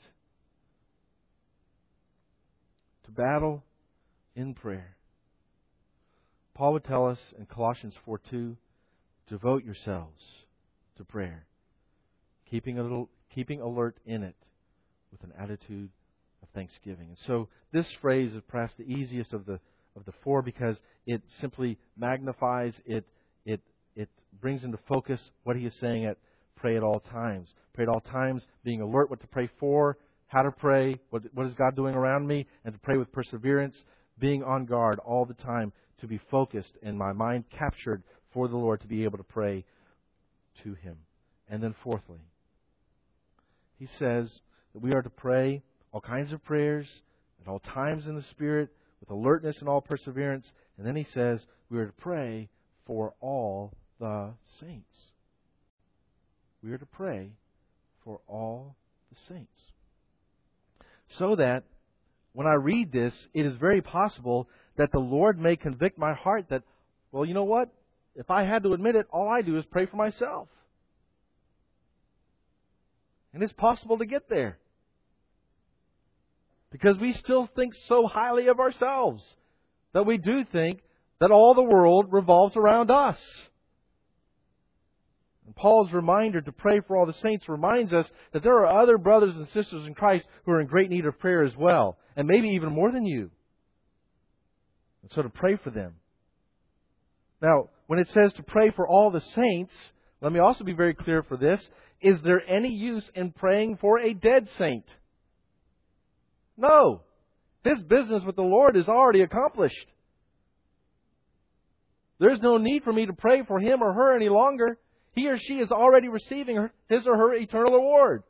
To battle in prayer. Paul would tell us in Colossians four two, devote yourselves to prayer, keeping a little, keeping alert in it with an attitude of thanksgiving. And so this phrase is perhaps the easiest of the of the four because it simply magnifies it. It it brings into focus what he is saying at pray at all times. Pray at all times, being alert what to pray for, how to pray, what what is God doing around me, and to pray with perseverance, being on guard all the time, to be focused and my mind captured for the Lord to be able to pray to Him. And then fourthly, he says that we are to pray all kinds of prayers at all times in the Spirit with alertness and all perseverance. And then he says we are to pray for all the saints. We are to pray for all the saints. So that when I read this, it is very possible that the Lord may convict my heart that, well, you know what? If I had to admit it, all I do is pray for myself. And it's possible to get there. Because we still think so highly of ourselves that we do think that all the world revolves around us. And Paul's reminder to pray for all the saints reminds us that there are other brothers and sisters in Christ who are in great need of prayer as well. And maybe even more than you. And so to pray for them. Now, when it says to pray for all the saints, let me also be very clear for this. Is there any use in praying for a dead saint? No. His business with the Lord is already accomplished. There's no need for me to pray for him or her any longer. He or she is already receiving his or her eternal reward.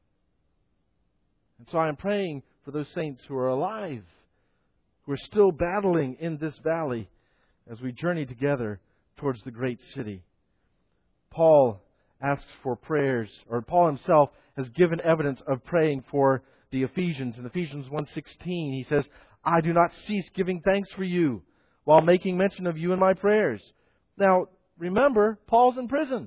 And so I am praying for those saints who are alive, who are still battling in this valley as we journey together towards the great city. Paul asks for prayers, or Paul himself has given evidence of praying for the Ephesians. In Ephesians one sixteen, he says, I do not cease giving thanks for you while making mention of you in my prayers. Now, remember, Paul's in prison.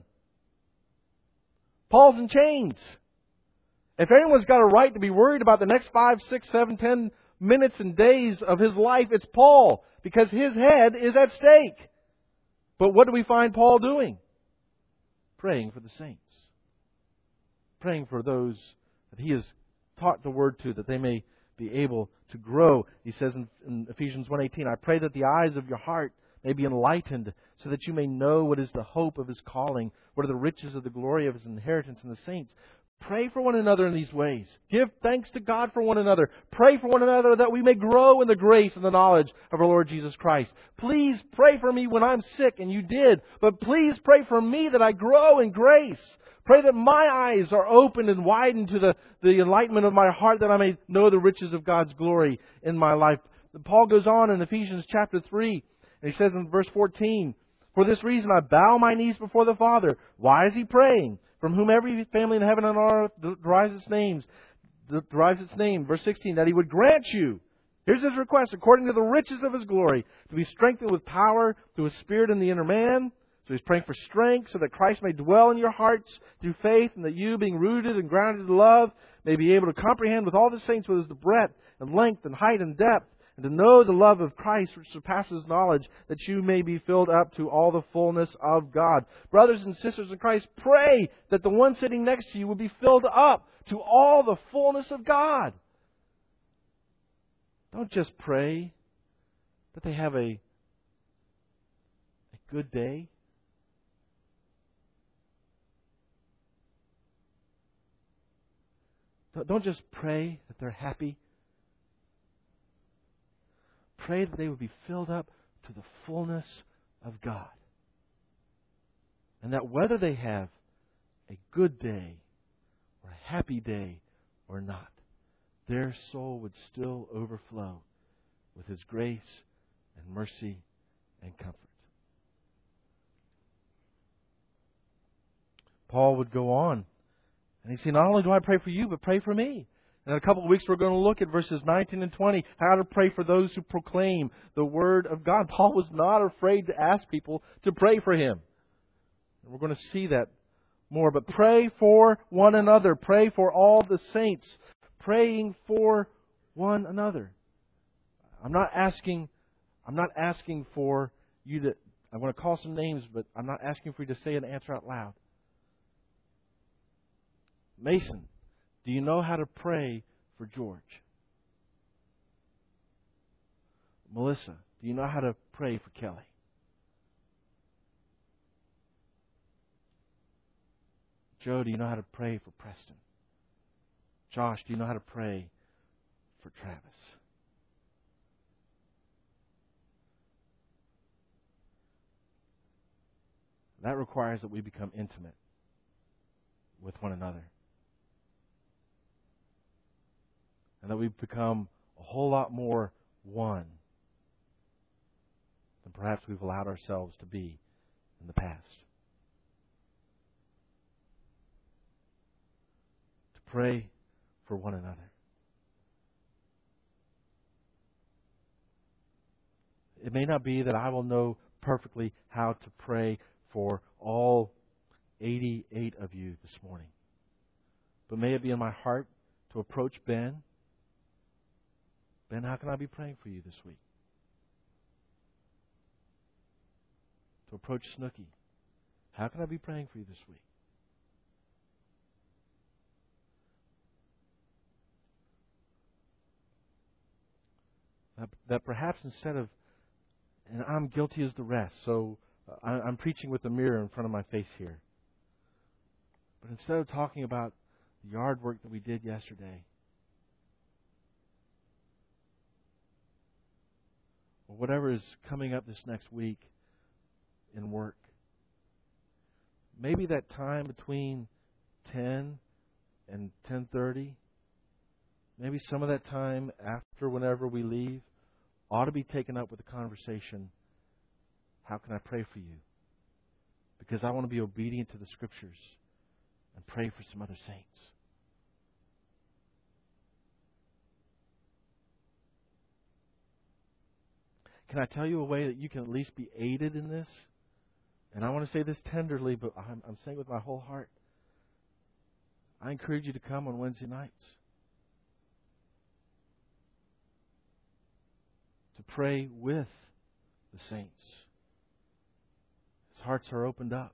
Paul's in chains. If anyone's got a right to be worried about the next five, six, seven, ten minutes and days of his life, it's Paul, because his head is at stake. But what do we find Paul doing? Praying for the saints. Praying for those that he has taught the Word to, that they may be able to grow. He says in, in Ephesians one eighteen, I pray that the eyes of your heart may be enlightened, so that you may know what is the hope of His calling, what are the riches of the glory of His inheritance in the saints. Pray for one another in these ways. Give thanks to God for one another. Pray for one another that we may grow in the grace and the knowledge of our Lord Jesus Christ. Please pray for me when I'm sick, and you did. But please pray for me that I grow in grace. Pray that my eyes are opened and widened to the, the enlightenment of my heart, that I may know the riches of God's glory in my life. Paul goes on in Ephesians chapter three, and he says in verse fourteen, for this reason I bow my knees before the Father. Why is he praying? From whom every family in heaven and on earth derives its names, derives its name. Verse sixteen, that He would grant you, here's His request, according to the riches of His glory, to be strengthened with power through His Spirit in the inner man. So He's praying for strength, so that Christ may dwell in your hearts through faith, and that you, being rooted and grounded in love, may be able to comprehend with all the saints what is the breadth and length and height and depth, and to know the love of Christ which surpasses knowledge, that you may be filled up to all the fullness of God. Brothers and sisters in Christ, pray that the one sitting next to you will be filled up to all the fullness of God. Don't just pray that they have a, a good day. Don't just pray that they're happy. Pray that they would be filled up to the fullness of God. And that whether they have a good day or a happy day or not, their soul would still overflow with His grace and mercy and comfort. Paul would go on, and he'd say, not only do I pray for you, but pray for me. And in a couple of weeks, we're going to look at verses nineteen and twenty, how to pray for those who proclaim the Word of God. Paul was not afraid to ask people to pray for him. And we're going to see that more. But pray for one another. Pray for all the saints. Praying for one another. I'm not asking, I'm not asking for you to, I want to call some names, but I'm not asking for you to say an answer out loud. Mason, do you know how to pray for George? Melissa, do you know how to pray for Kelly? Joe, do you know how to pray for Preston? Josh, do you know how to pray for Travis? That requires that we become intimate with one another. And that we become a whole lot more one than perhaps we've allowed ourselves to be in the past. To pray for one another. It may not be that I will know perfectly how to pray for all eighty-eight of you this morning. But may it be in my heart to approach Ben. Ben, how can I be praying for you this week? To approach Snooky. How can I be praying for you this week? That, that perhaps instead of, and I'm guilty as the rest, so I, I'm preaching with a mirror in front of my face here. But instead of talking about the yard work that we did yesterday, or whatever is coming up this next week in work, maybe that time between ten and ten thirty, maybe some of that time after whenever we leave, ought to be taken up with the conversation, how can I pray for you? Because I want to be obedient to the Scriptures and pray for some other saints. Can I tell you a way that you can at least be aided in this? And I want to say this tenderly, but I'm, I'm saying it with my whole heart. I encourage you to come on Wednesday nights. To pray with the saints. As hearts are opened up.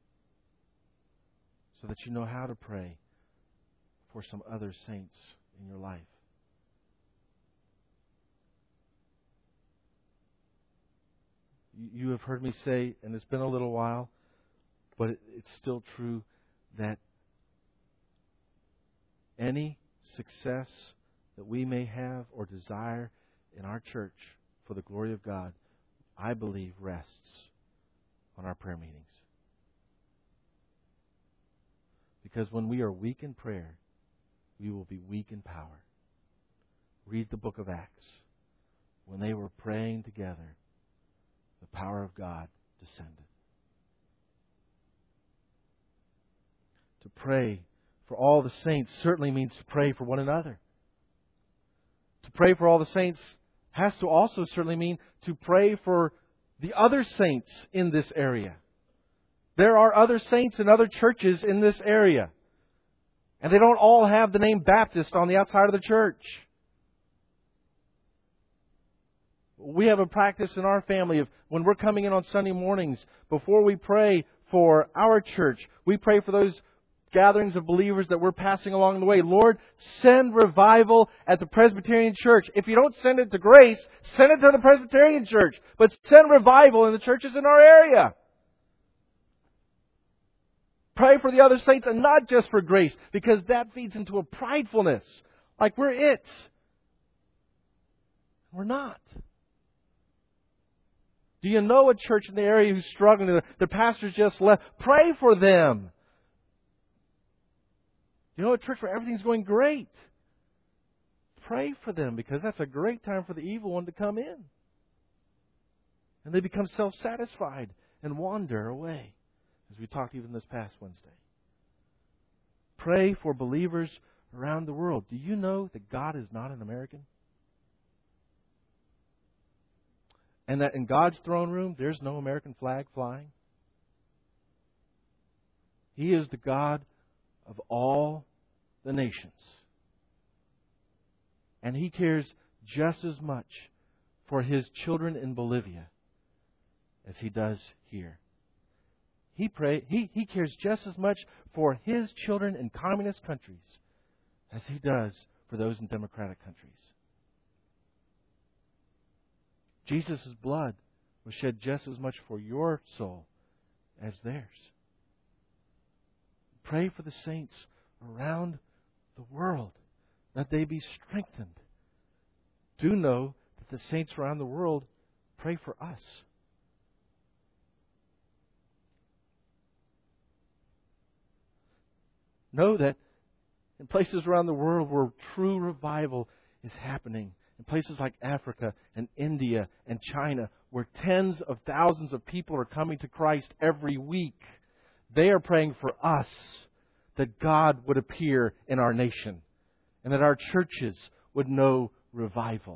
So that you know how to pray for some other saints in your life. You have heard me say, and it's been a little while, but it's still true, that any success that we may have or desire in our church for the glory of God, I believe rests on our prayer meetings. Because when we are weak in prayer, we will be weak in power. Read the book of Acts. When they were praying together, the power of God descended. To pray for all the saints certainly means to pray for one another. To pray for all the saints has to also certainly mean to pray for the other saints in this area. There are other saints in other churches in this area. And they don't all have the name Baptist on the outside of the church. We have a practice in our family of when we're coming in on Sunday mornings, before we pray for our church, we pray for those gatherings of believers that we're passing along the way. Lord, send revival at the Presbyterian Church. If you don't send it to Grace, send it to the Presbyterian Church. But send revival in the churches in our area. Pray for the other saints and not just for Grace, because that feeds into a pridefulness. Like we're it. We're not. Do you know a church in the area who's struggling? The pastor's just left. Pray for them. You know a church where everything's going great? pray for them, because that's a great time for the evil one to come in. And they become self-satisfied and wander away, as we talked even this past Wednesday. Pray for believers around the world. Do you know that God is not an American? And that in God's throne room, there's no American flag flying? He is the God of all the nations. And He cares just as much for His children in Bolivia as He does here. He, pray, he, he cares just as much for His children in communist countries as He does for those in democratic countries. Jesus' blood was shed just as much for your soul as theirs. Pray for the saints around the world, that they be strengthened. Do know that the saints around the world pray for us. Know that in places around the world where true revival is happening, in places like Africa and India and China, where tens of thousands of people are coming to Christ every week, they are praying for us that God would appear in our nation and that our churches would know revival.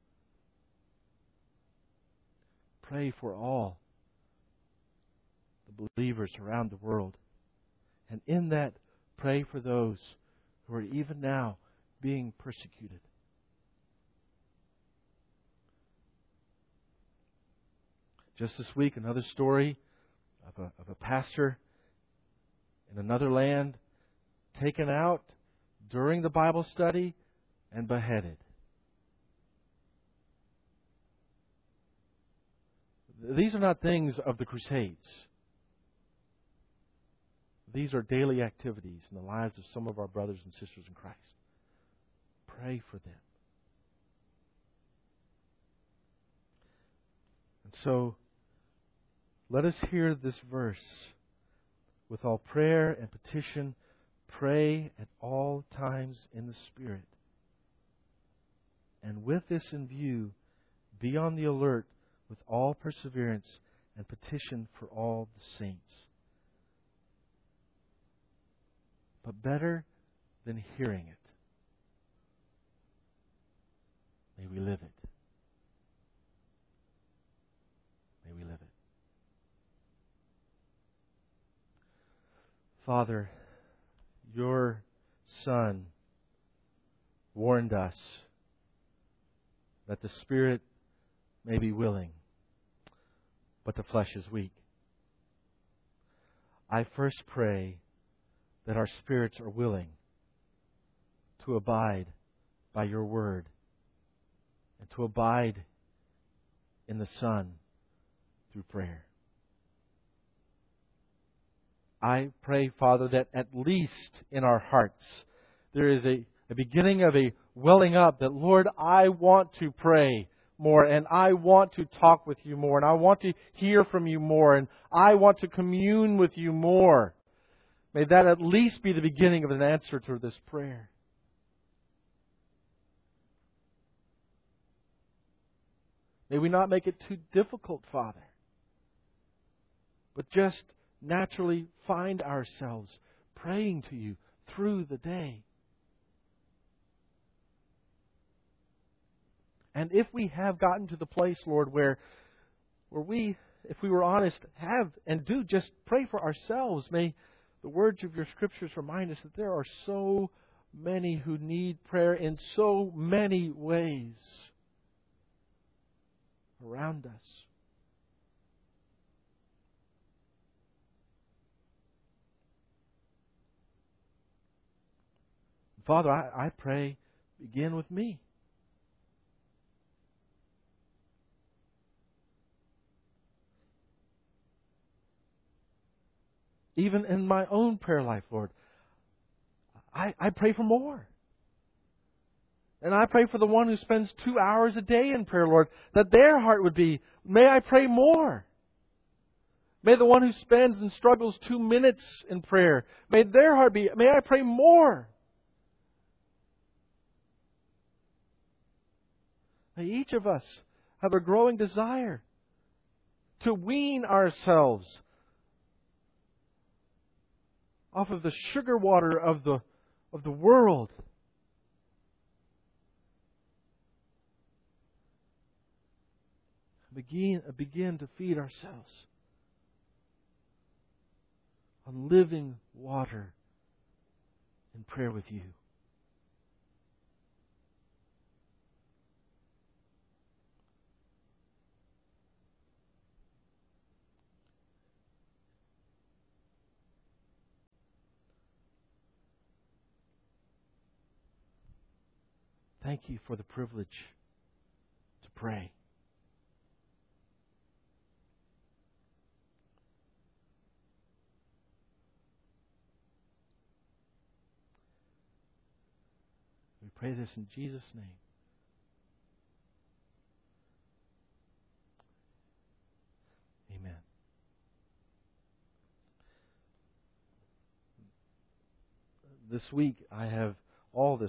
Pray for all the believers around the world. And in that, pray for those who are even now being persecuted. Just this week, another story of a, of a pastor in another land taken out during the Bible study and beheaded. These are not things of the Crusades. These are daily activities in the lives of some of our brothers and sisters in Christ. Pray for them. And so, let us hear this verse. With all prayer and petition, pray at all times in the Spirit. And with this in view, be on the alert with all perseverance and petition for all the saints. But better than hearing it, may we live it. May we live it. Father, your Son warned us that the Spirit may be willing, but the flesh is weak. I first pray that our spirits are willing to abide by your word and to abide in the Son through prayer. I pray, Father, that at least in our hearts there is a, a beginning of a welling up that, Lord, I want to pray more, and I want to talk with you more, and I want to hear from you more, and I want to commune with you more. May that at least be the beginning of an answer to this prayer. May we not make it too difficult, Father, but just naturally find ourselves praying to you through the day. And if we have gotten to the place, Lord, where, where we, if we were honest, have and do just pray for ourselves, may the words of your Scriptures remind us that there are so many who need prayer in so many ways around us. Father, I, I pray, begin with me. Even in my own prayer life, Lord, I, I pray for more. And I pray for the one who spends two hours a day in prayer, Lord, that their heart would be, may I pray more. May the one who spends and struggles two minutes in prayer, may their heart be, may I pray more. May each of us have a growing desire to wean ourselves off of the sugar water of the, of the world. Begin, begin to feed ourselves on living water in prayer with you. Thank you for the privilege to pray. We pray this in Jesus' name. Amen. This week I have all this